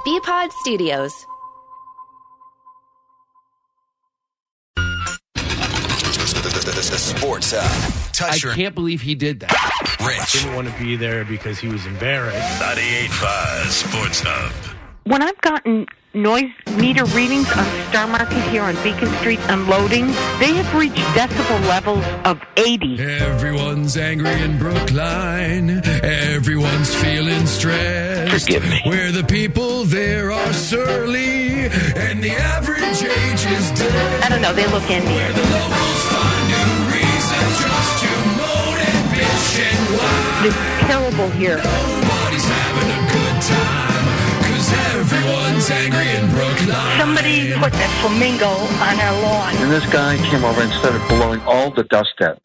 BPod Studios. The Sports Touch. I can't believe he did that. Rich. Didn't want to be there because he was embarrassed. 98.5 Sports Hub. When I've gotten noise meter readings on Star Market here on Beacon Street unloading, they have reached decibel levels of 80. Everyone's angry in Brookline. Everyone's feeling stressed. Forgive me. Where the people there are surly and the average age is dead. I don't know, they look Where Indian. the locals find new reasons just to moan and bitch and whine. It's terrible here. Nobody's having a good time, 'cause everyone's angry in Brookline. Somebody put a flamingo on our lawn. And this guy came over and started blowing all the dust out.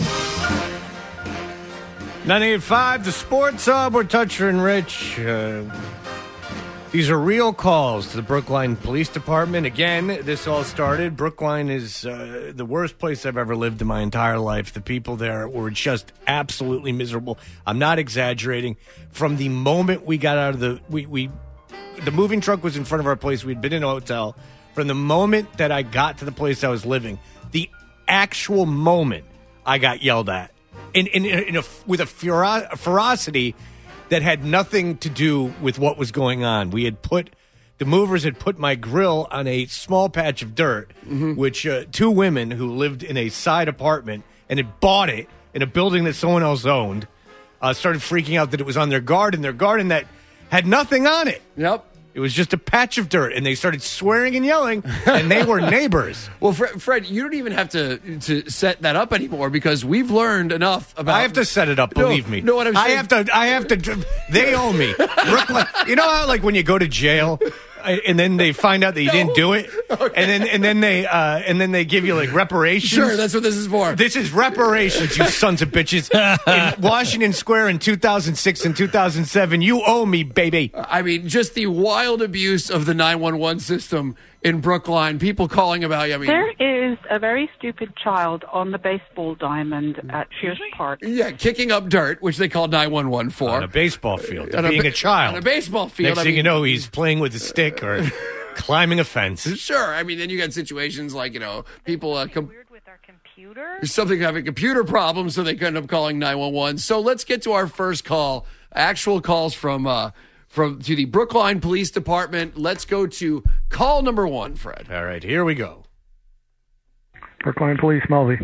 98.5, the Sports Hub. We're Toucher and Rich. These are real calls to the Brookline Police Department. Again, this all started. Brookline is the worst place I've ever lived in my entire life. The people there were just absolutely miserable. I'm not exaggerating. From the moment we got out of the moving truck was in front of our place. We'd been in a hotel. From the moment that I got to the place I was living, the actual moment I got yelled at, with a ferocity that had nothing to do with what was going on. The movers had put my grill on a small patch of dirt, which two women who lived in a side apartment and had bought it in a building that someone else owned, started freaking out that it was on their garden that had nothing on it. Yep. It was just a patch of dirt, and they started swearing and yelling, and they were neighbors. Well, Fred, you don't even have to set that up anymore because we've learned enough about. I have to set it up, believe me. No, what I'm saying. I have to. They owe me. Brooklyn, you know how like when you go to jail, and then they find out that you didn't do it, Okay. and then they give you like reparations. Sure, that's what this is for. This is reparations, you sons of bitches. In Washington Square in 2006 and 2007, you owe me, baby. I mean, just the wild abuse of the 911 system in Brookline. People calling about. I mean, There is a very stupid child on the baseball diamond at Shears Park. yeah, kicking up dirt, which they call 911 for. On a baseball field, On being a child. On a baseball field. Next thing you know, he's playing with a stick or climbing a fence. Sure. I mean, then you got situations like, people Weird with our computer. something having computer problems, so they end up calling 911. So let's get to our first call. Actual calls from to the Brookline Police Department. Let's go to call number 1, Fred. All right, here we go. Brookline Police, Mulvey.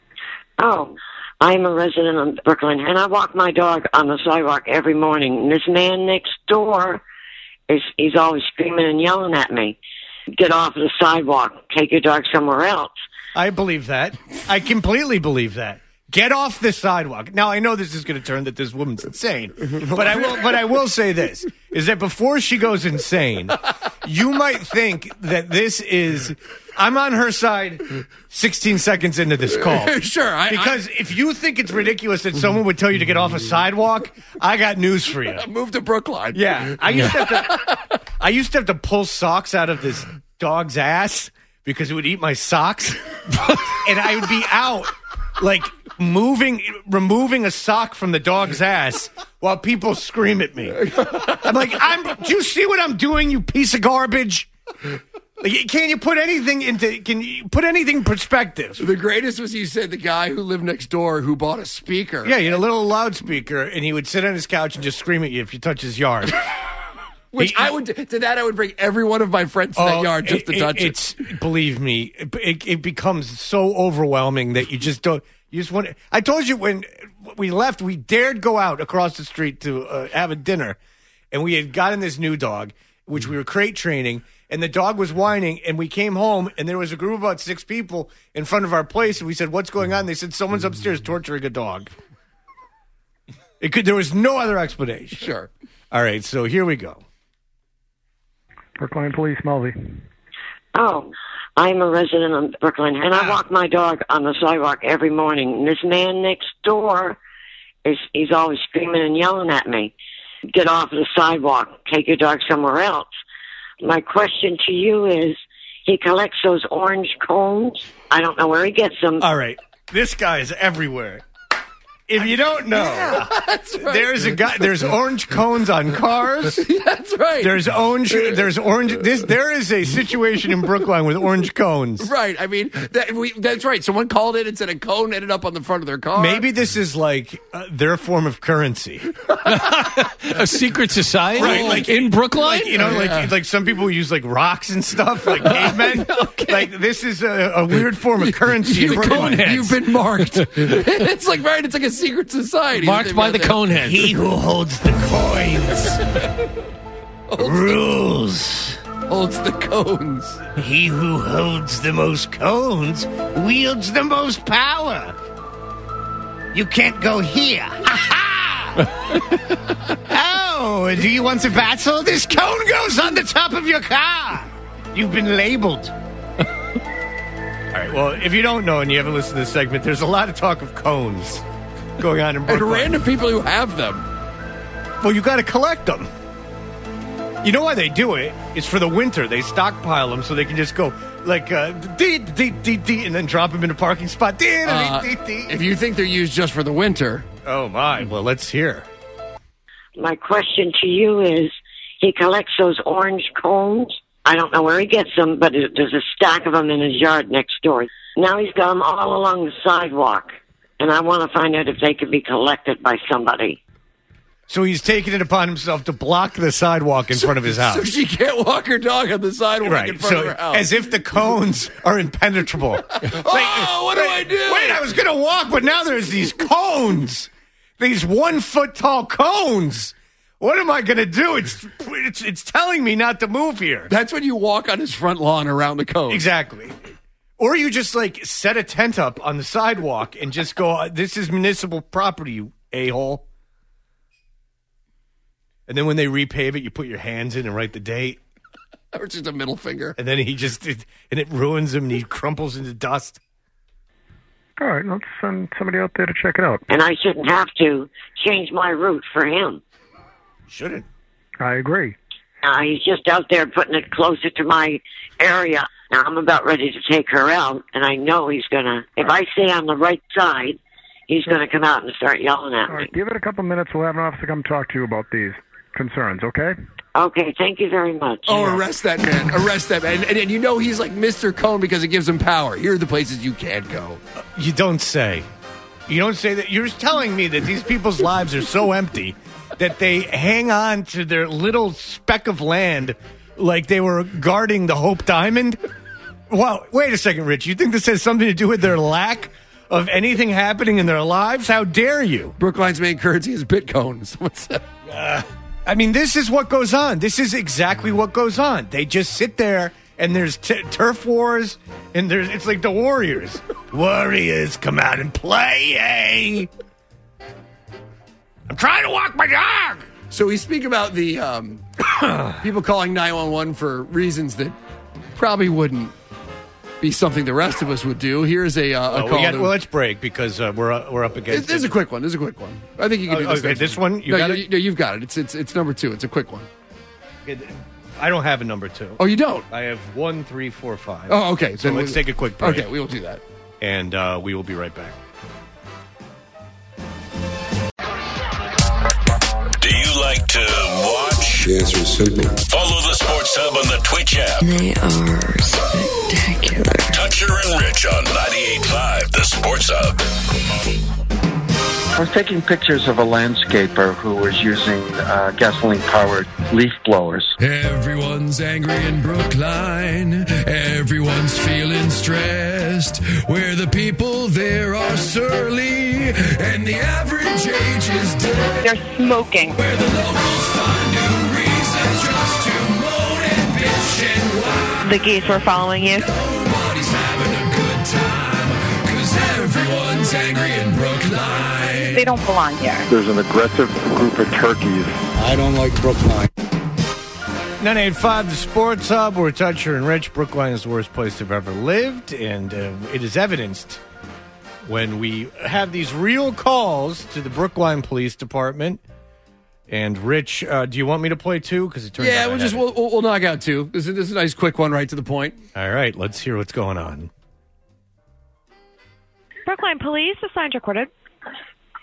Oh, I'm a resident of Brooklyn, and I walk my dog on the sidewalk every morning. And this man next door he's always screaming and yelling at me. Get off the sidewalk. Take your dog somewhere else. I believe that. I completely believe that. Get off the sidewalk. Now, I know this is going to turn that this woman's insane, but I will say this, is that before she goes insane, you might think that this is, I'm on her side 16 seconds into this call. Sure. Because if you think it's ridiculous that someone would tell you to get off a sidewalk, I got news for you. Move to Brookline. Yeah. I used to have to pull socks out of this dog's ass because it would eat my socks. And I would be out, like, removing a sock from the dog's ass while people scream at me. I'm like, do you see what I'm doing, you piece of garbage? Like, can you put anything in perspective? The greatest was, you said, the guy who lived next door who bought a speaker. Yeah, he had a little loudspeaker, and he would sit on his couch and just scream at you if you touch his yard. Which I would bring every one of my friends to that yard just to touch it. Believe me, it becomes so overwhelming that you just don't. You just want. I told you when we left, we dared go out across the street to have a dinner, and we had gotten this new dog, which we were crate training, and the dog was whining, and we came home, and there was a group of about 6 people in front of our place, and we said, "What's going on?" They said, "Someone's upstairs torturing a dog." There was no other explanation. Sure. All right, so here we go. Brookline Police, Mulvey. Oh, I'm a resident of Brooklyn, and I walk my dog on the sidewalk every morning. And this man next door he's always screaming and yelling at me. Get off the sidewalk. Take your dog somewhere else. My question to you is, he collects those orange cones. I don't know where he gets them. All right. This guy is everywhere. If you don't know, That's right. there's a guy. There's orange cones on cars. That's right. There's orange. There is a situation in Brookline with orange cones. Right. I mean, that's right. Someone called in and said a cone ended up on the front of their car. Maybe this is like their form of currency. A secret society, Right, like in Brookline. Like some people use like rocks and stuff, like cavemen. Like this is a weird form of currency in Brookline. You've been marked. It's like right. It's like a secret society. Marked by the Coneheads. He who holds the coins rules. Holds the cones. He who holds the most cones wields the most power. You can't go here. Oh, do you want to battle? This cone goes on the top of your car. You've been labeled. All right, well, if you don't know and you haven't listened to this segment, there's a lot of talk of cones going on in And Brooklyn. random people who have them. Well, you got to collect them. You know why they do it? It's for the winter. They stockpile them so they can just go like dee, dee, dee, dee, and then drop them in a parking spot. Dee, dee, dee, dee. If you think they're used just for the winter. Oh, my. Well, let's hear. My question to you is, he collects those orange cones. I don't know where he gets them, but there's a stack of them in his yard next door. Now he's got them all along the sidewalk, and I want to find out if they could be collected by somebody. So he's taking it upon himself to block the sidewalk in front of his house. So she can't walk her dog on the sidewalk in front of her house. As if the cones are impenetrable. What do I do? Wait, I was going to walk, but now there's these cones. These 1 foot tall cones. What am I going to do? It's telling me not to move here. That's when you walk on his front lawn around the cone. Exactly. Or you just like set a tent up on the sidewalk and just go, this is municipal property, you a-hole. And then when they repave it, you put your hands in and write the date. Or just a middle finger. And then and it ruins him and he crumples into dust. All right, let's send somebody out there to check it out. And I shouldn't have to change my route for him. Shouldn't. I agree. He's just out there putting it closer to my area. Now, I'm about ready to take her out, and I know he's going to, if I stay on the right side, he's going to come out and start yelling at All me. right, give it a couple minutes. We'll have an officer come talk to you about these concerns, okay? Okay, thank you very much. Oh, arrest that man. Arrest that man. And you know he's like Mr. Cone because it gives him power. Here are the places you can't go. You don't say. You don't say that. You're telling me that these people's lives are so empty that they hang on to their little speck of land like they were guarding the Hope Diamond? Well, wait a second, Rich. You think this has something to do with their lack of anything happening in their lives? How dare you? Brookline's main currency is Bitcoins. What's that? I mean, this is what goes on. This is exactly what goes on. They just sit there, and there's turf wars, and it's like the Warriors. Warriors, come out and play, eh? I'm trying to walk my dog. So we speak about the people calling 911 for reasons that probably wouldn't be something the rest of us would do. Here's a call. Well, let's break because we're up against. There's a quick one. I think you can do this. Okay, this one. No, you've got it. It's number 2. It's a quick one. I don't have a number 2. Oh, you don't? I have 1, 3, 4, 5. Oh, okay. So let's take a quick break. Okay, we will do that. And we will be right back. Do you like to watch? The answer is simple. Follow the Sports Hub on the Twitch app. They are spectacular. Toucher and Rich on 98.5, the Sports Hub. I was taking pictures of a landscaper who was using gasoline-powered leaf blowers. Everyone's angry in Brookline. Everyone's feeling stressed. Where the people there are surly, and the average age is dead. They're smoking. Where the locals find new reasons just to moan and bitch and whine. The geese were following you. Nobody's having a good time, 'cause everyone's angry in Brookline. They don't belong here. There's an aggressive group of turkeys. I don't like Brookline. 985, the Sports Hub. We're Toucher and Rich. Brookline is the worst place I've ever lived, and it is evidenced when we have these real calls to the Brookline Police Department. And Rich, do you want me to play 2? Because it turns out we'll knock out 2. This is a nice quick one, right to the point. All right, let's hear what's going on. Brookline Police, assigned recorded.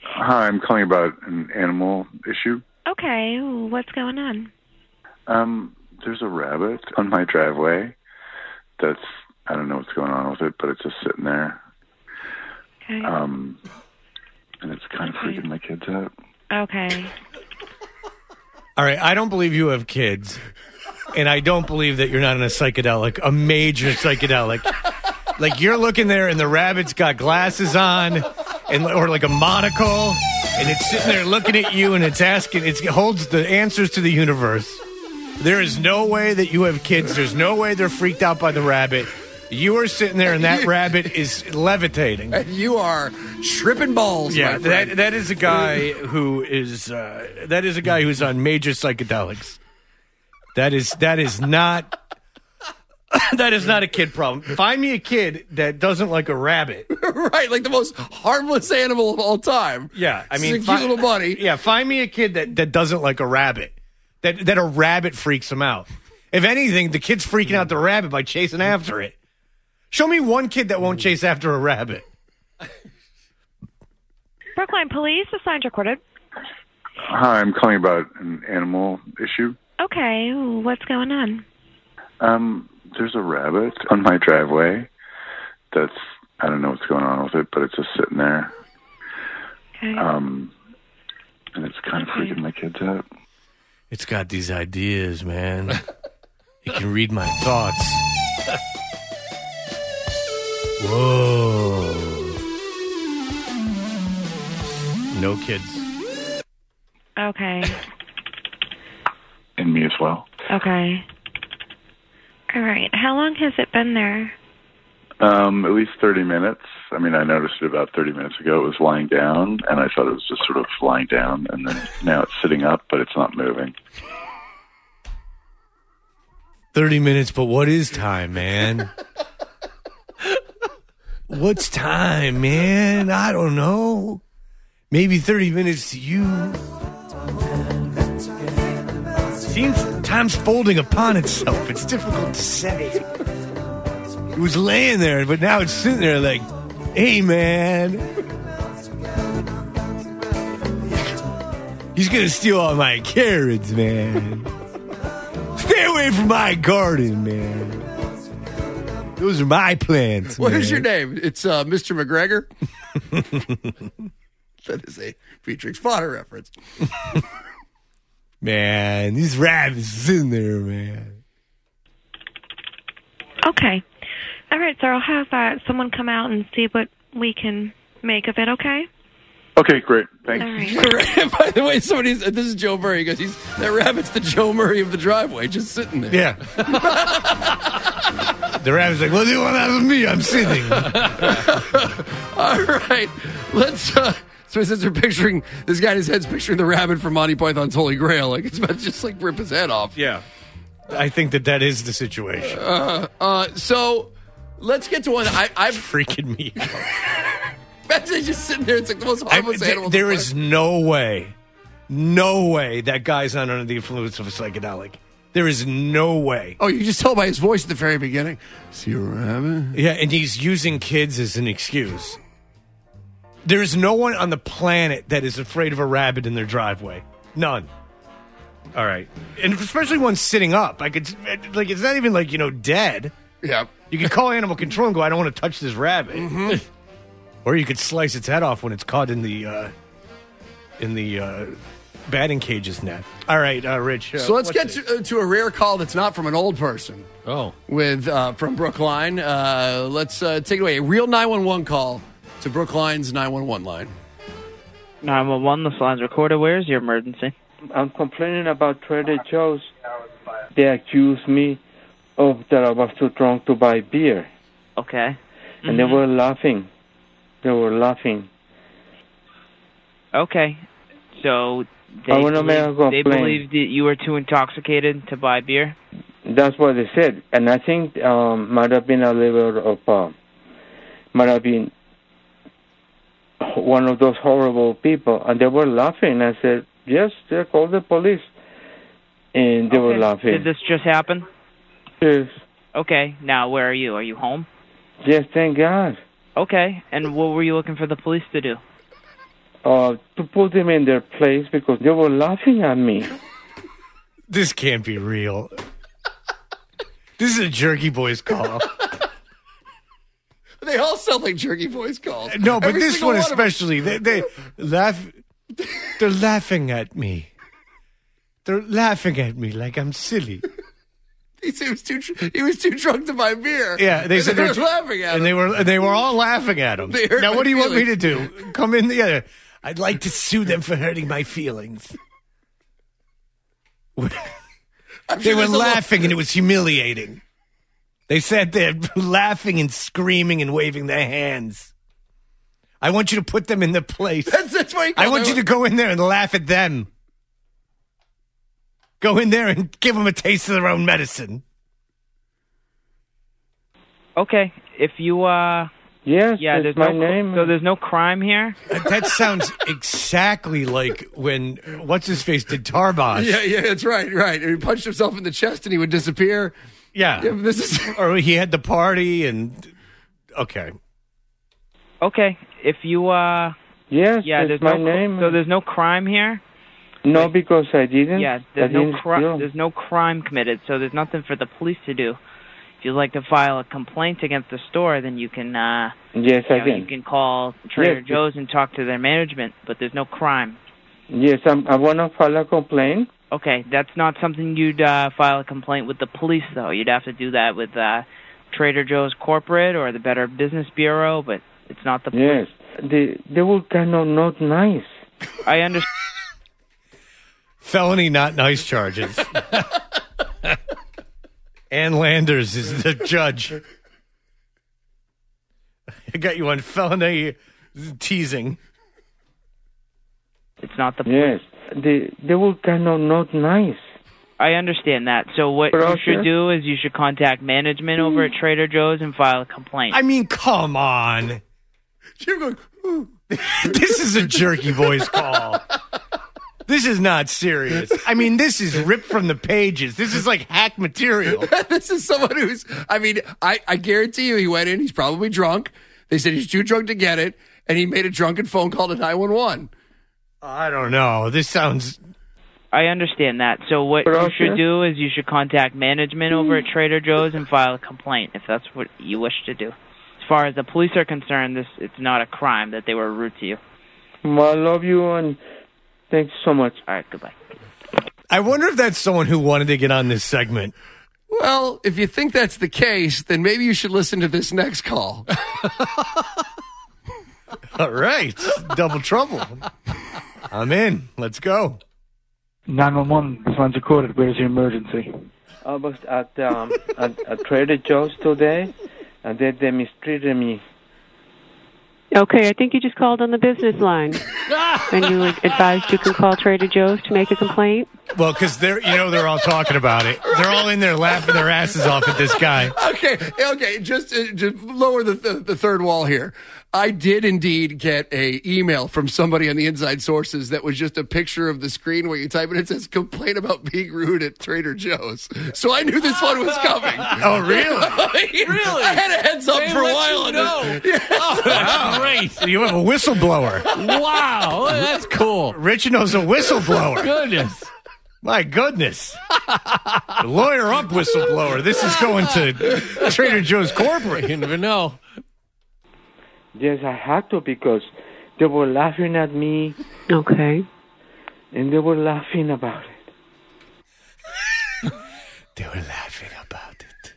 Hi, I'm calling about an animal issue. Okay, what's going on? There's a rabbit on my driveway that's, I don't know what's going on with it, but it's just sitting there. Okay. And it's kind of freaking my kids out. Okay. All right, I don't believe you have kids, and I don't believe that you're not in a psychedelic, a major psychedelic. Like, you're looking there, and the rabbit's got glasses on, or like a monocle, and it's sitting there looking at you, and it holds the answers to the universe. There is no way that you have kids. There's no way they're freaked out by the rabbit. You are sitting there, and that rabbit is levitating. And you are tripping balls. Yeah, my friend. that is a guy who is who's on major psychedelics. That is not that is not a kid problem. Find me a kid that doesn't like a rabbit. Right, like the most harmless animal of all time. Yeah, I mean, it's a cute little bunny. Yeah, find me a kid that doesn't like a rabbit. That a rabbit freaks him out. If anything, the kid's freaking out the rabbit by chasing after it. Show me one kid that won't chase after a rabbit. Brookline Police, assigned recorded. Hi, I'm calling about an animal issue. Okay, what's going on? There's a rabbit on my driveway that's, I don't know what's going on with it, but it's just sitting there. Okay. And it's kind of freaking my kids out. It's got these ideas, man. It can read my thoughts. Whoa. No kids. Okay. And me as well. Okay. All right. How long has it been there? At least 30 minutes. I mean, I noticed it about 30 minutes ago. It was lying down, and I thought it was just sort of lying down, and then now it's sitting up, but it's not moving. 30 minutes, but what is time, man? What's time, man? I don't know. Maybe 30 minutes to you. Seems time's folding upon itself. It's difficult to say. It was laying there, but now it's sitting there like, hey, man. He's going to steal all my carrots, man. Stay away from my garden, man. Those are my plants, What man. is your name? It's Mr. McGregor. That is a Beatrix Potter reference. Man, these rabbits sitting there, man. Okay. All right, sir. I'll have someone come out and see what we can make of it, okay? Okay, great. Thanks. All right. By the way, this is Joe Murray. He goes, that rabbit's the Joe Murray of the driveway, just sitting there. Yeah. The rabbit's like, what do you want out of me? I'm sitting. All right. Let's... So since they're picturing, this guy in his head's picturing the rabbit from Monty Python's Holy Grail. Like, it's about to just, like, rip his head off. Yeah. I think that is the situation. So let's get to one. I've freaking me. Imagine just sitting there. It's like the most harmless animal. There is no way that guy's not under the influence of a psychedelic. There is no way. Oh, you can just tell by his voice at the very beginning. See a rabbit? Yeah, and he's using kids as an excuse. There is no one on the planet that is afraid of a rabbit in their driveway. None. All right. And especially one sitting up. It's not even dead. Yeah. You can call animal control and go, I don't want to touch this rabbit. Mm-hmm. Or you could slice its head off when it's caught in the batting cage's net. All right, Rich. So let's get to a rare call that's not from an old person. Oh. From Brookline. Let's take it away. A real 911 call to Brookline's 911 line. 911, this line's recorded. Where's your emergency? I'm complaining about Trader Joe's. They accused me of that I was too drunk to buy beer. Okay. And they were laughing. Okay. So I wanna make a they complaint. believed that you were too intoxicated to buy beer? That's what they said. And I think might have been a little of, might have been one of those horrible people. And they were laughing. I said, yes, they called the police. And they were laughing. Did this just happen? Yes. Okay. Now, where are you? Are you home? Yes, thank God. Okay. And what were you looking for the police to do? to put them in their place because they were laughing at me. This can't be real. This is a Jerky Boys call. They all sound like Jerky Boys calls. No, but Every this single one of them. especially. They laugh. They're laughing at me. They're laughing at me like I'm silly. He was too drunk to buy beer. Yeah, they said they were they're laughing at and him. they were all laughing at him. They hurt Now, my what do you want me to feelings. do? Come in the other. I'd like to sue them for hurting my feelings. They were there's a laughing, and it was humiliating. They sat there laughing and screaming and waving their hands. I want you to put them in their place. That's why I want you to go in there and laugh at them. Go in there and give them a taste of their own medicine. Okay, if you, Yes, yeah, that's there's my no, name. so there's no crime here? That sounds exactly like when, what's-his-face did Tarbosh. Yeah, that's right. And he punched himself in the chest and he would disappear. Yeah. This is Or he had the party and... Okay. Okay, if you, Yes, yeah, that's there's my no, name. so there's no crime here? No, because I didn't. Yeah, I didn't steal. there's no crime committed, so there's nothing for the police to do. If you'd like to file a complaint against the store, then you can, Yes, I you can. can call Trader Yes. Joe's and talk to their management, but there's no crime. Yes, I want to file a complaint. Okay, that's not something you'd file a complaint with the police, though. You'd have to do that with Trader Joe's corporate or the Better Business Bureau, but it's not the police. Yes, they were kind of not nice. I understand. Felony not nice charges. Ann Landers is the judge. I got you on felony teasing. It's not the police. Yes, they were kind of not nice. I understand that. So what you Okay. should do is you should contact management over at Trader Joe's and file a complaint. I mean, come on. You're going, ooh. This is a Jerky Boys call. This is not serious. I mean, this is ripped from the pages. This is like hack material. This is someone who's, I mean, I guarantee you he went in, he's probably drunk. They said he's too drunk to get it, and he made a drunken phone call to 911. I don't know. This sounds... I understand that. So what you Okay. should do is you should contact management over at Trader Joe's and file a complaint if that's what you wish to do. As far as the police are concerned, it's not a crime that they were rude to you. Well, I love you and thanks so much. All right, goodbye. I wonder if that's someone who wanted to get on this segment. Well, if you think that's the case, then maybe you should listen to this next call. All right. Double trouble. I'm in. Let's go. 911, this one's recorded. Where's your emergency? I was at Trader Joe's today, and they mistreated me. Okay, I think you just called on the business line. And you advised you can call Trader Joe's to make a complaint? Well, because they're all talking about it. They're all in there laughing their asses off at this guy. Okay, just lower the third wall here. I did indeed get a email from somebody on the Inside Sources that was just a picture of the screen where you type it. It says "complain about being rude at Trader Joe's." So I knew this one was coming. Oh, really? Really? I had a heads up for a while. Oh, great. You have a whistleblower. Wow, that's cool. Rich knows a whistleblower. Goodness. My goodness. Lawyer up whistleblower. This is going to Trader Joe's corporate. You never know. Yes, I had to because they were laughing at me. Okay. And they were laughing about it. They were laughing about it.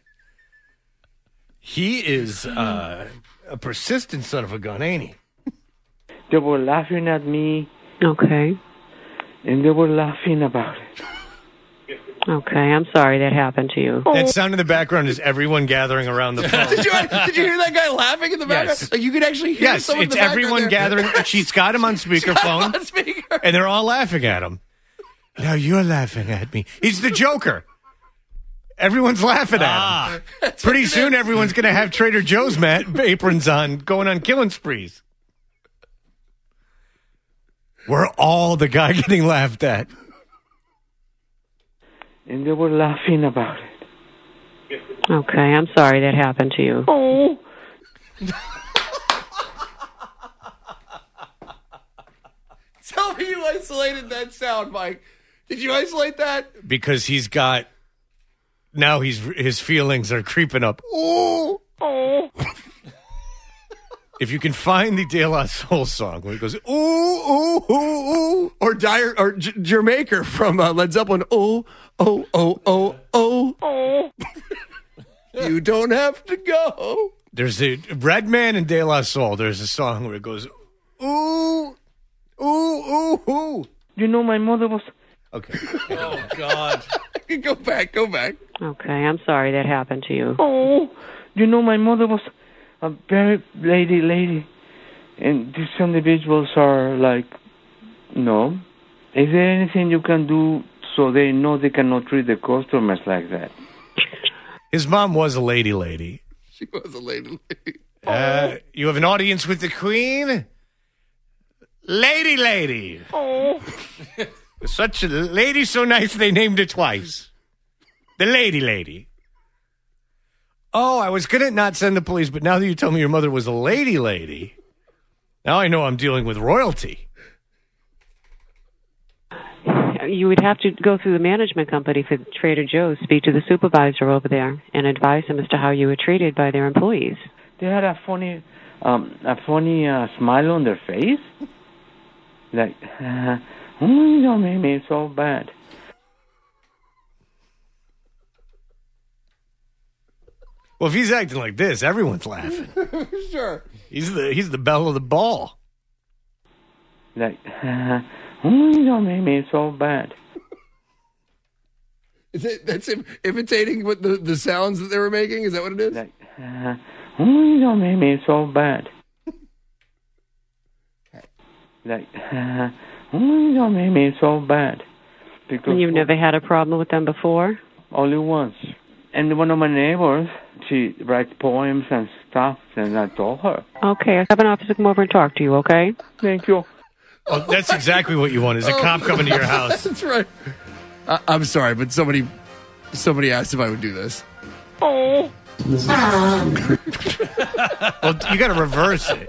He is a persistent son of a gun, ain't he? They were laughing at me. Okay. And they were laughing about it. Okay, I'm sorry that happened to you. That sound in the background is everyone gathering around the phone. Did you hear that guy laughing in the background? Yes. Like you could actually hear Yes, someone in it's the background everyone there. gathering. She's got him on speakerphone, On speaker. and they're all laughing at him. Now you're laughing at me. He's the Joker. Everyone's laughing at him. Pretty soon, everyone's going to have Trader Joe's aprons on, going on killing sprees. We're all the guy getting laughed at. And they were laughing about it. Okay, I'm sorry that happened to you. Oh. isolated that sound, Mike? Did you isolate that? Because his feelings are creeping up. Oh. If you can find the De La Soul song where it goes, ooh, ooh, ooh, ooh. Or Jamaica from Led Zeppelin, oh, oh, oh, oh, oh. You don't have to go. There's a Redman and De La Soul. There's a song where it goes, ooh, ooh, ooh, ooh. You know, my mother was... Okay. Oh, God. Go back. Okay, I'm sorry that happened to you. Oh, you know, my mother was a very lady. And these individuals are like, no. Is there anything you can do so they know they cannot treat the customers like that? His mom was a lady. She was a lady. You have an audience with the Queen? Lady. Oh. Such a lady so nice they named it twice. The lady. Oh, I was going to not send the police, but now that you tell me your mother was a lady, now I know I'm dealing with royalty. You would have to go through the management company for Trader Joe's, speak to the supervisor over there, and advise them as to how you were treated by their employees. They had a funny smile on their face. Like, you don't make me so bad. Well, if he's acting like this, everyone's laughing. Sure. He's the belle of the ball. Like, you don't make me so bad. That's him imitating what the sounds that they were making? Is that what it is? Like, you don't make me so bad. Like, you don't make me so bad. Because And you've never had a problem with them before? Only once. And one of my neighbors, she writes poems and stuff, and I told her. Okay, I have an officer come over and talk to you, okay? Thank you. Oh, that's exactly what you want, is a cop coming to your house. That's right. I'm sorry, but somebody asked if I would do this. Oh. Well, you got to reverse it.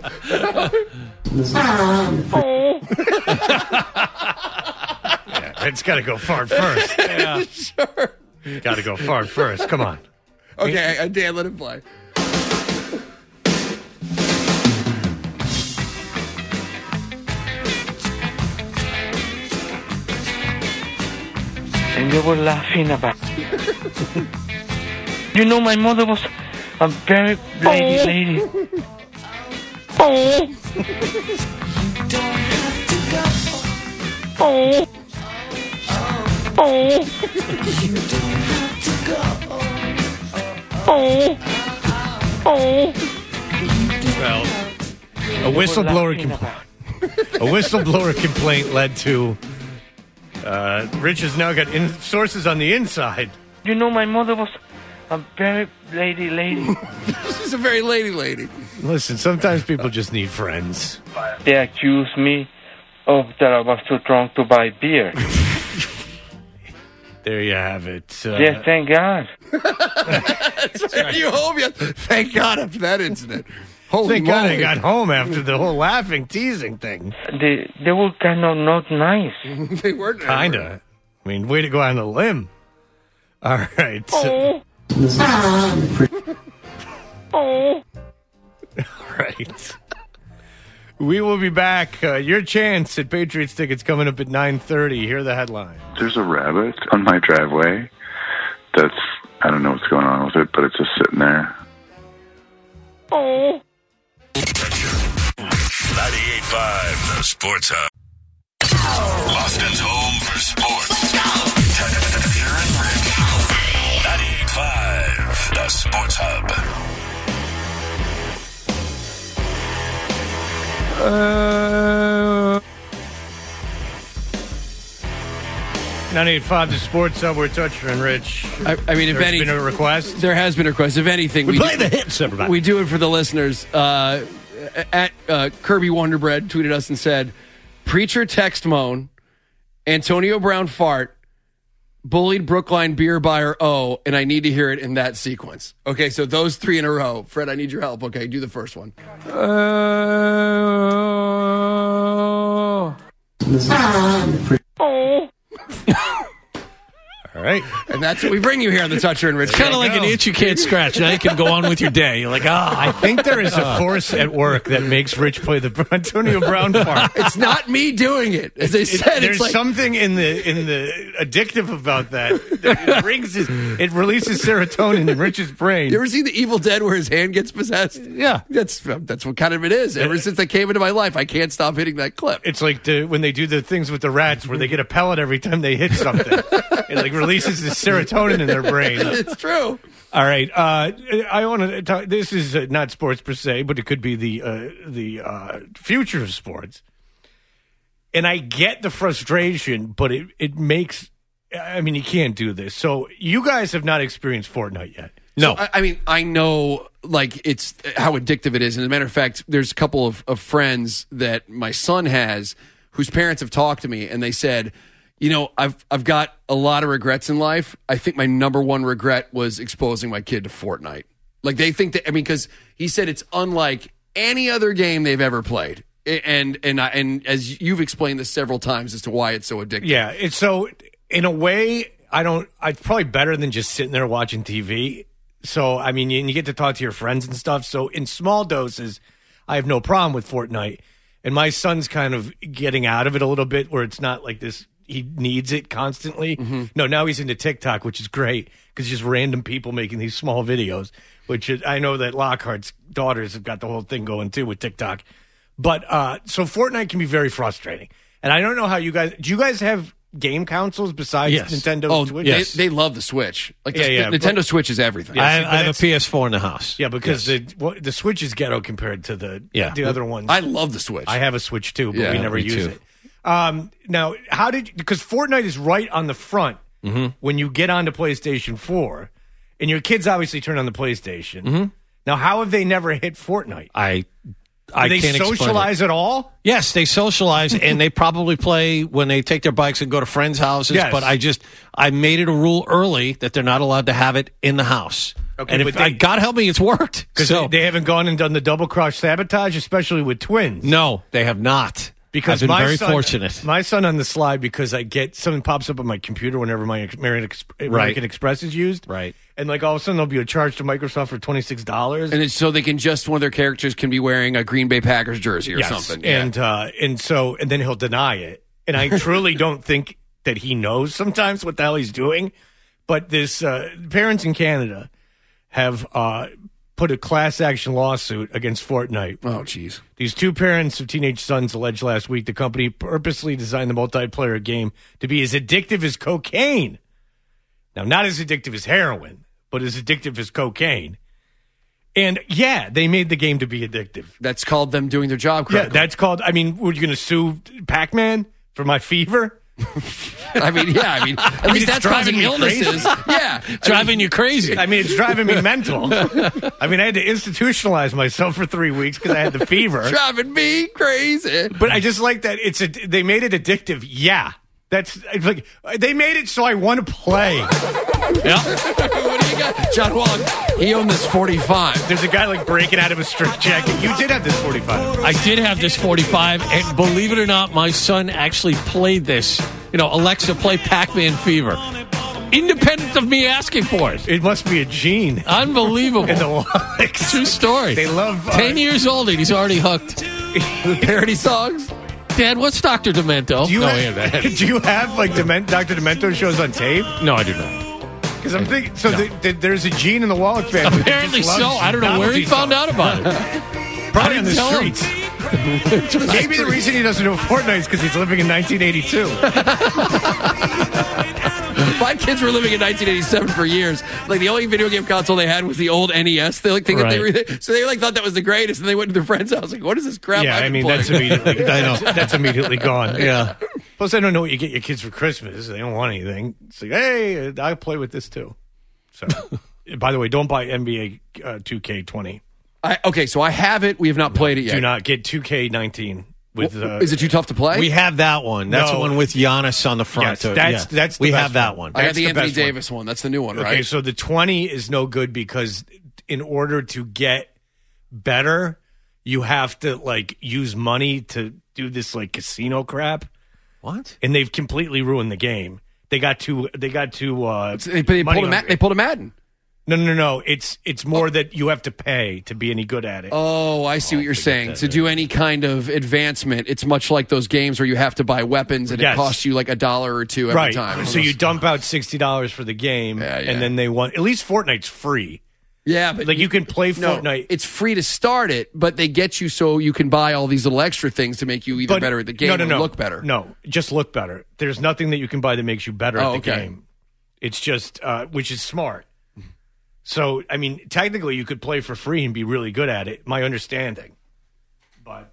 Yeah, it's got to go fart first. Yeah. Sure. Got to go fart first. Come on. Okay, Dan, let it play. And they were laughing about You know, my mother was a very lady. Oh. Oh. Oh. Oh. Oh. Well, a whistleblower complaint led to Rich has now got sources on the inside. You know, my mother was a very lady. She's a very lady. Listen, sometimes people just need friends. They accused me of that I was too drunk to buy beer. There you have it. Yes, thank God. That's right. You home yet? Thank God after that incident. Holy Thank God I moly. got home after the whole laughing, teasing thing. They were kind of not nice. They weren't. Kind of. I mean, way to go on a limb. All right. Oh. All right. We will be back. Your chance at Patriots tickets coming up at 9:30. Here are the headlines. There's a rabbit on my driveway that's, I don't know what's going on with it, but it's just sitting there. Oh. 98.5, the Sports Hub. Boston's home for sports. Tasher and Rich. 98.5, the Sports Hub. 98.5, the Sports Hub. We're Toucher and Rich. I mean, if There's been a request. There has been a request. If anything, We play the hits, everybody. We do it for the listeners. At Kirby Wonderbread tweeted us and said, "Preacher text moan, Antonio Brown fart, bullied Brookline beer buyer O, and I need to hear it in that sequence." Okay, so those three in a row. Fred, I need your help. Okay, do the first one. Oh. All right. And that's what we bring you here on the Toucher and Rich. It's kind of like an itch you can't scratch. Now you can go on with your day. You're like, I think there is a force at work that makes Rich play the Antonio Brown part. It's not me doing it. As I said, there's it's like something in the addictive about that. It releases serotonin in Rich's brain. You ever seen The Evil Dead where his hand gets possessed? Yeah. That's what kind of it is. Ever since they came into my life, I can't stop hitting that clip. It's like when they do the things with the rats where they get a pellet every time they hit something. It like releases the serotonin in their brain. It's true. All right. I want to talk. This is not sports per se, but it could be the future of sports. And I get the frustration, but it makes. I mean, you can't do this. So you guys have not experienced Fortnite yet. No. So, I mean, I know like it's how addictive it is. And as a matter of fact, there's a couple of friends that my son has whose parents have talked to me and they said, you know, I've got a lot of regrets in life. I think my number one regret was exposing my kid to Fortnite. Like they think that, I mean, because he said it's unlike any other game they've ever played. And as you've explained this several times as to why it's so addictive. Yeah, it's so in a way, it's probably better than just sitting there watching TV. So, I mean, you get to talk to your friends and stuff. So in small doses, I have no problem with Fortnite. And my son's kind of getting out of it a little bit where it's not like this. He needs it constantly. Mm-hmm. No, now he's into TikTok, which is great because just random people making these small videos, which is, I know that Lockhart's daughters have got the whole thing going too with TikTok. But so Fortnite can be very frustrating. And I don't know how do you guys have game consoles besides Nintendo Switch? Yes. They love the Switch. Like Nintendo Switch is everything. I have a PS4 in the house. Yeah, because the Switch is ghetto compared to the other ones. I love the Switch. I have a Switch too, but we never use it. Now, because Fortnite is right on the front when you get onto PlayStation 4, and your kids obviously turn on the PlayStation. Mm-hmm. Now, how have they never hit Fortnite? Do they socialize at all? Yes, they socialize, and they probably play when they take their bikes and go to friends' houses. Yes. But I made it a rule early that they're not allowed to have it in the house. Okay, and God help me, it's worked. Because they haven't gone and done the double cross sabotage, especially with twins. No, they have not. Because I've been very fortunate. My son on the slide, because I get something pops up on my computer whenever my American Express is used. Right. And like all of a sudden there'll be a charge to Microsoft for $26. And it's so they can just one of their characters can be wearing a Green Bay Packers jersey or something. Yeah. And then he'll deny it. And I truly don't think that he knows sometimes what the hell he's doing. But this parents in Canada have put a class action lawsuit against Fortnite. Oh, jeez. These two parents of teenage sons alleged last week the company purposely designed the multiplayer game to be as addictive as cocaine. Now, not as addictive as heroin, but as addictive as cocaine. And, yeah, they made the game to be addictive. That's called them doing their job correctly. Yeah, that's called, I mean, were you going to sue Pac-Man for my fever? At least that's causing illnesses. Yeah. Driving you crazy. I mean, it's driving me mental. I mean, I had to institutionalize myself for 3 weeks because I had the fever. Driving me crazy. But I just like that they made it addictive. Yeah. It's like they made it so I want to play. Yeah. What do you got? John Wall, he owned this 45. There's a guy like breaking out of a straitjacket. You did have this 45. I did have this 45, and believe it or not, my son actually played this. You know, Alexa, play Pac-Man Fever. Independent of me asking for it. It must be a gene. Unbelievable. And the likes. True story. They love 10 years old and he's already hooked. Parody songs. Dad, what's Dr. Demento? Do you have like Dr. Demento shows on tape? No, I do not. Because I'm thinking, there's a gene in the Wallach family. Apparently so. I don't know where he found out about it. Probably on the streets. Maybe the reason he doesn't know Fortnite is because he's living in 1982. My kids were living in 1987 for years. Like the only video game console they had was the old NES. They so they thought that was the greatest, and they went to their friend's house like, "What is this crap?" Yeah, I mean that's immediately. I know that's immediately gone. Yeah. Plus, I don't know what you get your kids for Christmas. They don't want anything. It's like, hey, I play with this too. So, by the way, don't buy NBA 2K20. So I have it. We have not played it yet. Do not get 2K19. Is it too tough to play? We have that one. That's the one with Giannis on the front. Yes, that's we have that one. I got the Anthony Davis one. That's the new one, right? Okay, so the 20 is no good because in order to get better, you have to like use money to do this like casino crap. What? And they've completely ruined the game. They got to. They pulled a Madden. No. It's more that you have to pay to be any good at it. Oh, I see what you're saying. To do any kind of advancement, it's much like those games where you have to buy weapons and it costs you like $1 or $2 every time. So you dump out $60 for the game, and then they want. At least Fortnite's free. Yeah, but you can play Fortnite. It's free to start it, but they get you so you can buy all these little extra things to make you either better at the game or look better. No, just look better. There's nothing that you can buy that makes you better at the game. It's just, which is smart. So, I mean, technically you could play for free and be really good at it, my understanding. But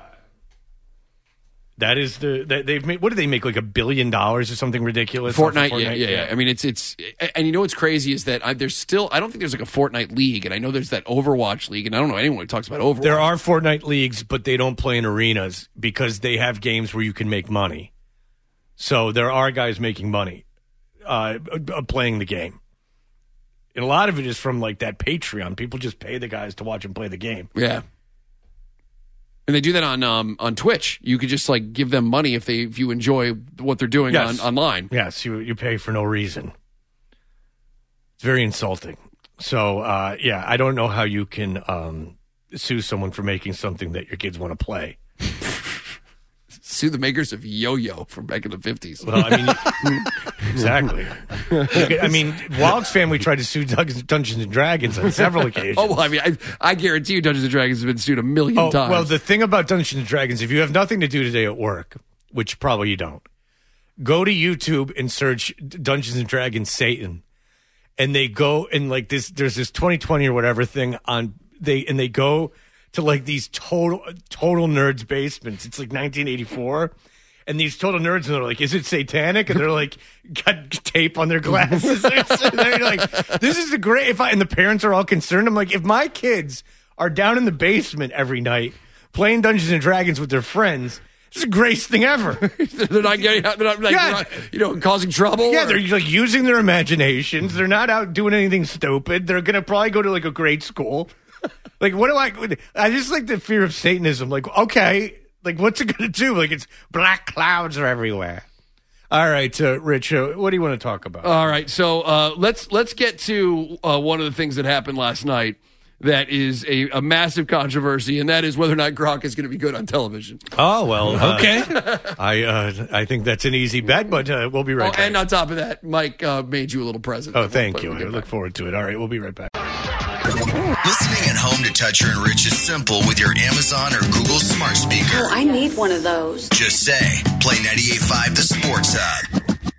that is they've made, what do they make, like $1 billion or something ridiculous? Fortnite, yeah. I mean, it's and you know what's crazy is that there's still, I don't think there's like a Fortnite league, and I know there's that Overwatch league, and I don't know anyone who talks about Overwatch. There are Fortnite leagues, but they don't play in arenas because they have games where you can make money. So there are guys making money playing the game. And a lot of it is from like that Patreon. People just pay the guys to watch them play the game. Yeah. And they do that on Twitch. You could just like give them money if you enjoy what they're doing online. Yes, you pay for no reason. It's very insulting. So I don't know how you can sue someone for making something that your kids want to play. Sue the makers of Yo-Yo from back in the 50s. Well, I mean, exactly. I mean, Wild's family tried to sue Dungeons and Dragons on several occasions. Oh, well, I mean, I guarantee you Dungeons and Dragons has been sued 1 million times. Well, the thing about Dungeons and Dragons, if you have nothing to do today at work, which probably you don't, go to YouTube and search Dungeons and Dragons Satan. And they go and like this, there's this 2020 or whatever thing they go to like these total nerds basements. It's like 1984. And these total nerds, and they're like, is it satanic? And they're like, got tape on their glasses. They're like, this is a great, and the parents are all concerned. I'm like, if my kids are down in the basement every night playing Dungeons and Dragons with their friends, this is the greatest thing ever. They're not causing trouble? Yeah, they're like using their imaginations. They're not out doing anything stupid. They're going to probably go to like a great school. Like, what do I just like the fear of Satanism. Like, okay, like, what's it going to do? Like, it's black clouds are everywhere. All right, Rich, what do you want to talk about? All right, so let's get to one of the things that happened last night that is a massive controversy, and that is whether or not Gronk is going to be good on television. Oh, well, okay. I think that's an easy bet, but we'll be right back. And on top of that, Mike made you a little present. Oh, thank you. I look forward to it. All right, we'll be right back. Listening at home to Toucher and Rich is simple with your Amazon or Google smart speaker. Oh, I need one of those. Just say, play 98.5 The Sports Hub.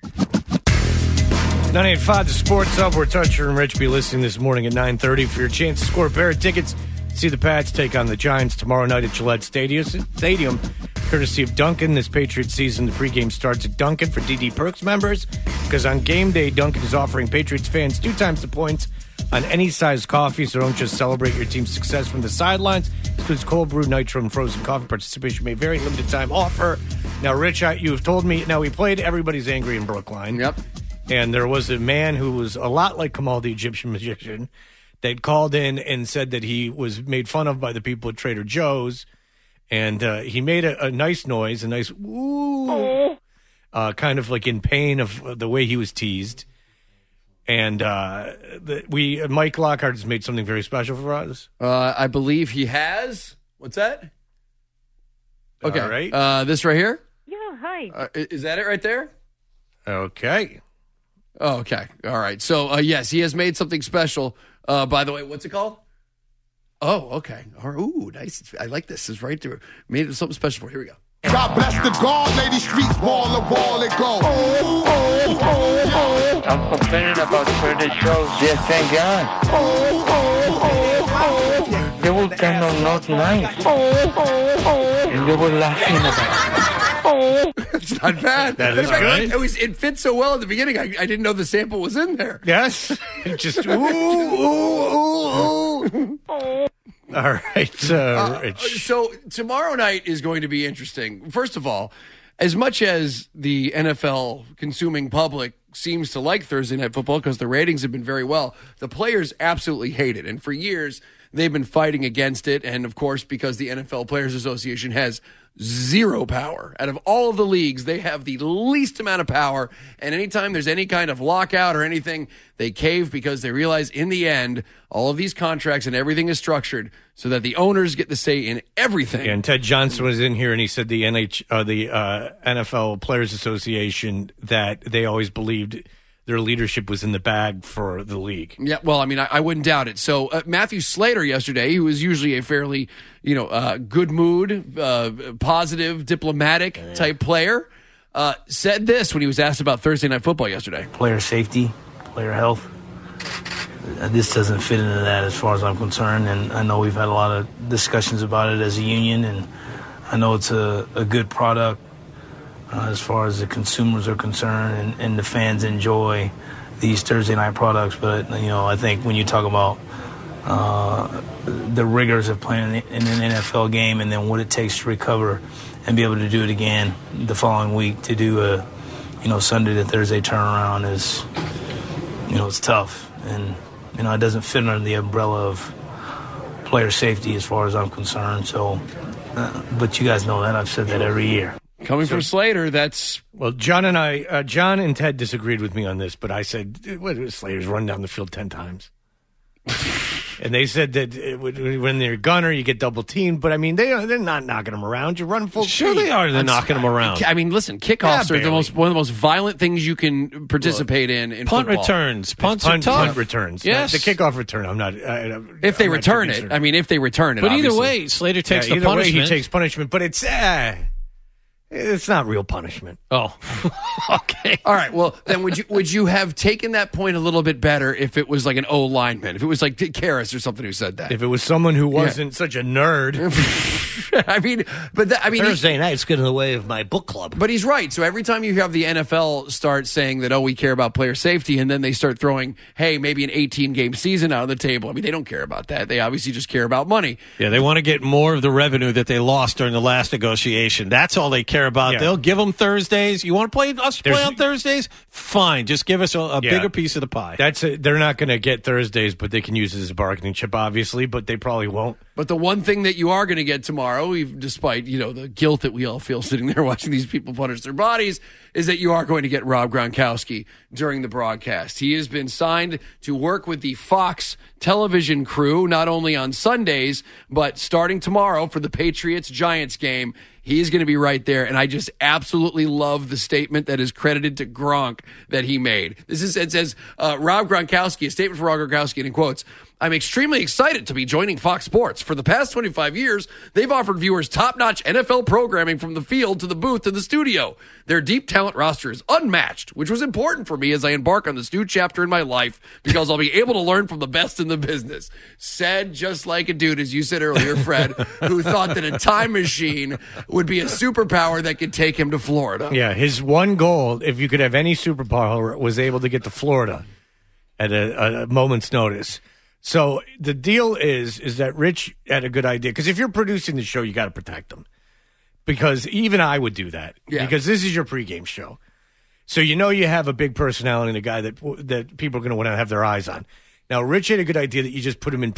98.5 The Sports Hub, where Toucher and Rich be listening this morning at 9:30 for your chance to score a pair of tickets. See the Pats take on the Giants tomorrow night at Gillette Stadium, courtesy of Dunkin'. This Patriots season, the pregame starts at Dunkin' for DD Perks members, because on game day, Dunkin' is offering Patriots fans 2 times the points on any size coffee, so don't just celebrate your team's success from the sidelines. This includes cold brew, nitro, and frozen coffee. Participation may vary. Limited time offer. Now, Rich, you have told me, we played Everybody's Angry in Brookline. Yep. And there was a man who was a lot like Kamal the Egyptian magician that called in and said that he was made fun of by the people at Trader Joe's. And he made a nice noise, a nice ooh, kind of like in pain of the way he was teased. And Mike Lockhart has made something very special for us. I believe he has. What's that? Okay. All right. This right here? Yeah, hi. Is that it right there? Okay. Oh, okay. All right. So, yes, he has made something special. By the way, what's it called? Oh, okay. Ooh, nice. I like this. It's right there. Made something special for. Here we go. God bless the God, lady streets, wall to wall it go. I'm complaining about Trader Joe's. Yes, thank God. They were kind of not nice. And they were laughing about it. It's not bad. That is good. It fit so well at the beginning. I didn't know the sample was in there. Yes. Just ooh. All right, Rich. So tomorrow night is going to be interesting. First of all, as much as the NFL consuming public seems to like Thursday Night Football because the ratings have been very well, the players absolutely hate it. And for years, they've been fighting against it. And, of course, because the NFL Players Association has zero power. Out of all of the leagues, they have the least amount of power. And anytime there's any kind of lockout or anything, they cave because they realize in the end, all of these contracts and everything is structured so that the owners get the say in everything. Yeah, and Ted Johnson was in here and he said the NFL Players Association that they always believed their leadership was in the bag for the league. Yeah, well, I mean, I wouldn't doubt it. So Matthew Slater yesterday, who was usually a fairly, good mood, positive, diplomatic type player, said this when he was asked about Thursday Night Football yesterday. Player safety, player health. This doesn't fit into that as far as I'm concerned, and I know we've had a lot of discussions about it as a union, and I know it's a good product. As far as the consumers are concerned and the fans enjoy these Thursday night products. But, I think when you talk about the rigors of playing in an NFL game and then what it takes to recover and be able to do it again the following week, to do a, Sunday to Thursday turnaround is, it's tough. And, it doesn't fit under the umbrella of player safety as far as I'm concerned. So, but you guys know that. I've said that every year. Coming from Slater, that's... Well, John and Ted disagreed with me on this, but I said, Slater's run down the field 10 times. And they said that when they're gunner, you get double teamed. But, I mean, they're not knocking them around. You're running full speed. Sure they are. They're knocking them around. I mean, listen, kickoffs are one of the most violent things you can participate in punt football. Returns. Punts are tough. Punt returns. Yes. The kickoff return, I'm not... if they return it. I mean, if they return it, but obviously. Either way, Slater takes the either punishment. Way he takes punishment, but it's not real punishment. Oh, okay. All right. Well, then would you have taken that point a little bit better if it was like an O lineman? If it was like Karras or something who said that? If it was someone who wasn't such a nerd. Thursday night's getting in the way of my book club. But he's right. So every time you have the NFL start saying that, we care about player safety, and then they start throwing, hey, maybe an 18-game season out on the table. I mean, they don't care about that. They obviously just care about money. Yeah, they want to get more of the revenue that they lost during the last negotiation. That's all they care about. Yeah. They'll give them Thursdays. You want to play on Thursdays? Fine. Just give us a bigger piece of the pie. They're not going to get Thursdays, but they can use it as a bargaining chip, obviously, but they probably won't. But the one thing that you are going to get tomorrow, despite, the guilt that we all feel sitting there watching these people punish their bodies, is that you are going to get Rob Gronkowski during the broadcast. He has been signed to work with the Fox television crew, not only on Sundays, but starting tomorrow for the Patriots-Giants game. He is going to be right there, and I just absolutely love the statement that is credited to Gronk that he made. It says, Rob Gronkowski, a statement for Rob Gronkowski, and in quotes, I'm extremely excited to be joining Fox Sports. For the past 25 years, they've offered viewers top-notch NFL programming from the field to the booth to the studio. Their deep talent roster is unmatched, which was important for me as I embark on this new chapter in my life because I'll be able to learn from the best in the business. Said just like a dude, as you said earlier, Fred, who thought that a time machine would be a superpower that could take him to Florida. Yeah, his one goal, if you could have any superpower, was able to get to Florida at a moment's notice. So the deal is that Rich had a good idea. Because if you're producing the show, you got to protect them. Because even I would do that. Yeah. Because this is your pregame show. So you have a big personality and a guy that people are going to want to have their eyes on. Now, Rich had a good idea that you just put him in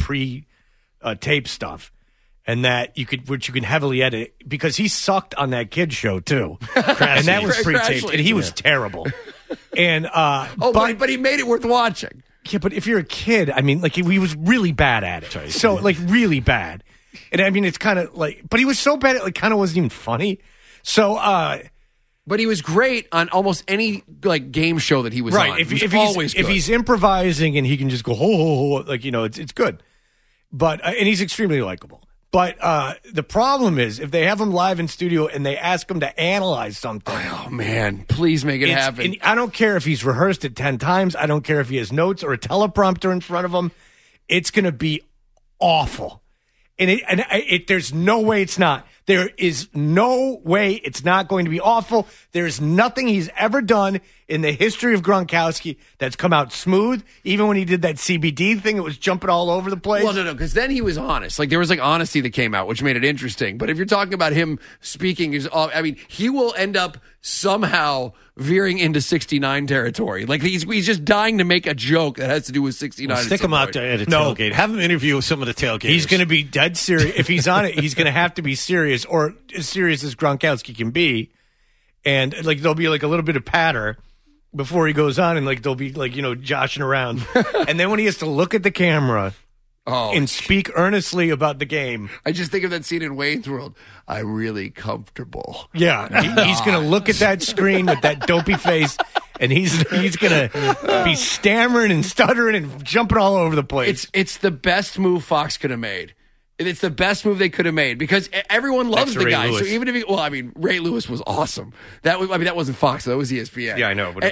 pre-tape stuff. And that you can heavily edit. Because he sucked on that kid show, too. And that was pre-taped. And he was terrible. And but he made it worth watching. Yeah, but if you're a kid, I mean, he was really bad at it. Sorry, so, really bad. And, I mean, it's kind of but he was so bad it, kind of wasn't even funny. So, but he was great on almost any, game show that he was on. If he's improvising and he can just go, ho, it's good. But, and he's extremely likable. But the problem is, if they have him live in studio and they ask him to analyze something. Oh, man. Please make it happen. And I don't care if he's rehearsed it 10 times. I don't care if he has notes or a teleprompter in front of him. It's going to be awful. And there's no way it's not. There is no way it's not going to be awful. There's nothing he's ever done in the history of Gronkowski that's come out smooth. Even when he did that CBD thing, it was jumping all over the place. Well, no, because then he was honest. Like, there was, like, honesty that came out, which made it interesting. But if you're talking about him speaking, he will end up somehow veering into 69 territory. Like, he's just dying to make a joke that has to do with 69. Well, stick him out there at a tailgate. Have him interview with some of the tailgaters. He's going to be dead serious. If he's on it, he's going to have to be serious, or as serious as Gronkowski can be. And, like, there'll be, like, a little bit of patter before he goes on, and, like, they'll be, like, joshing around. And then when he has to look at the camera and speak earnestly about the game. I just think of that scene in Wayne's World. I'm really comfortable. Yeah, he's going to look at that screen with that dopey face, and he's going to be stammering and stuttering and jumping all over the place. It's the best move Fox could have made. It's the best move they could have made because everyone loves the guy. Lewis. So even if Ray Lewis was awesome. That wasn't Fox. That was ESPN. Yeah, I know. But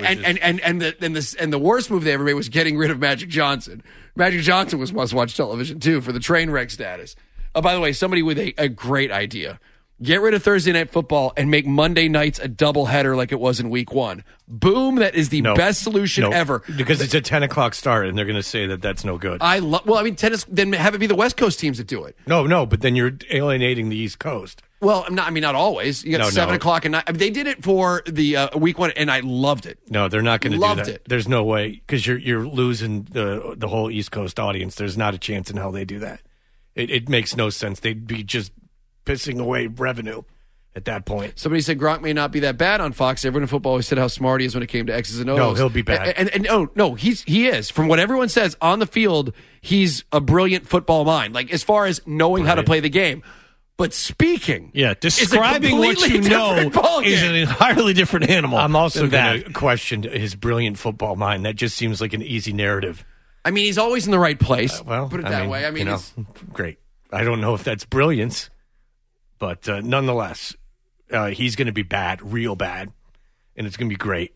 the worst move they ever made was getting rid of Magic Johnson. Magic Johnson was must-watch television too for the train wreck status. Oh, by the way, somebody with a great idea. Get rid of Thursday Night Football and make Monday nights a doubleheader like it was in Week 1. Boom, that is the best solution ever. Because it's a 10 o'clock start, and they're going to say that that's no good. Tennis, then have it be the West Coast teams that do it. No, but then you're alienating the East Coast. Well, not always. You got 7 o'clock and 9. They did it for the Week 1, and I loved it. No, they're not going to do that. Loved it. There's no way, because you're losing the whole East Coast audience. There's not a chance in hell they do that. It makes no sense. They'd be just pissing away revenue at that point. Somebody said Gronk may not be that bad on Fox. Everyone in football always said how smart he is when it came to X's and O's. No, he'll be bad. And no, he is. From what everyone says on the field, he's a brilliant football mind. Like, as far as knowing how to play the game. But speaking, describing what you know is an entirely different animal. I'm also going to question his brilliant football mind. That just seems like an easy narrative. I mean, he's always in the right place. Put it that way. I mean, it's great. I don't know if that's brilliance, but nonetheless, he's going to be bad, real bad, and it's going to be great.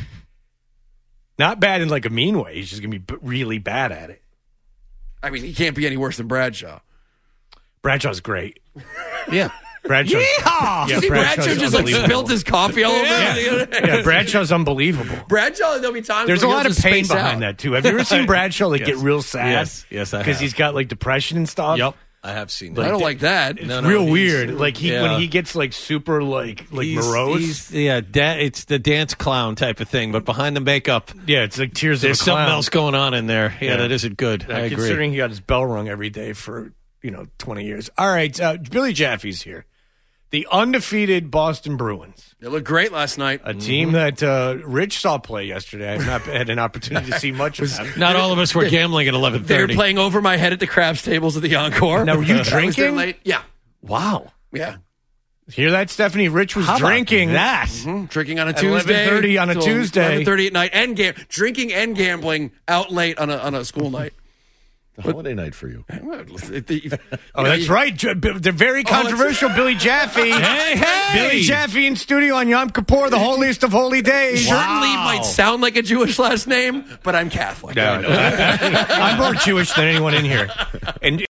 Not bad in like a mean way. He's just going to be really bad at it. I mean, he can't be any worse than Bradshaw. Bradshaw's great. Yeah. Bradshaw's, Bradshaw just like spilled his coffee all over. Yeah, Bradshaw's unbelievable. Bradshaw, there'll be times there's a lot of pain behind that too. Have you ever seen Bradshaw get real sad? Yes, I have. Because he's got like depression and stuff. Yep, I have seen that. I don't like that. It's real weird. Like when he gets like super like morose. It's the dance clown type of thing, but behind the makeup, it's like tears. There's of a clown. something else going on in there. Yeah, that isn't good. I agree. Considering he got his bell rung every day for 20 years. All right, Billy Jaffe's here. The undefeated Boston Bruins. They looked great last night. A team that Rich saw play yesterday. I've not had an opportunity to see much of them. Not all of us were gambling at 11:30. They were playing over my head at the craps tables at the Encore. Now, were you drinking? Late. Yeah. Wow. Yeah. Hear that, Stephanie? Rich was drinking. That. Mm-hmm. Drinking on a at Tuesday. 11:30 on a Tuesday. 11:30 at night. And drinking and gambling out late on a school night. Holiday night for you. That's right. They're very controversial, Billy Jaffe. Hey! Billy Jaffe in studio on Yom Kippur, the holiest of holy days. Certainly might sound like a Jewish last name, but I'm Catholic. No. I'm more Jewish than anyone in here. And